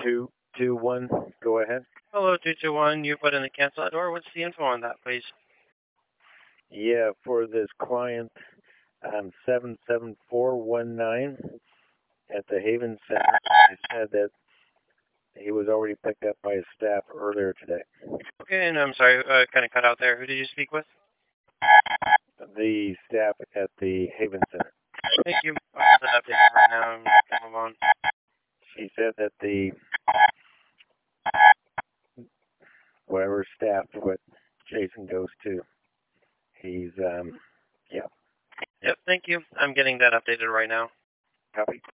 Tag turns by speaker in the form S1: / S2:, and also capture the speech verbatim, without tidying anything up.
S1: two two one, go ahead.
S2: Hello, two two one. You put in the cancel order. What's the info on that, please?
S1: Yeah, for this client, um, seven seven four one nine at the Haven Center, I said that he was already picked up by his staff earlier today.
S2: Okay, and I'm sorry, uh, kind of cut out there. Who did you speak with?
S1: The staff at the Haven Center.
S2: Thank you. I'll get that update right now and move on.
S1: She said that the whatever staff what Jason goes to, he's um yeah.
S2: Yep, thank you. I'm getting that updated right now.
S1: Copy.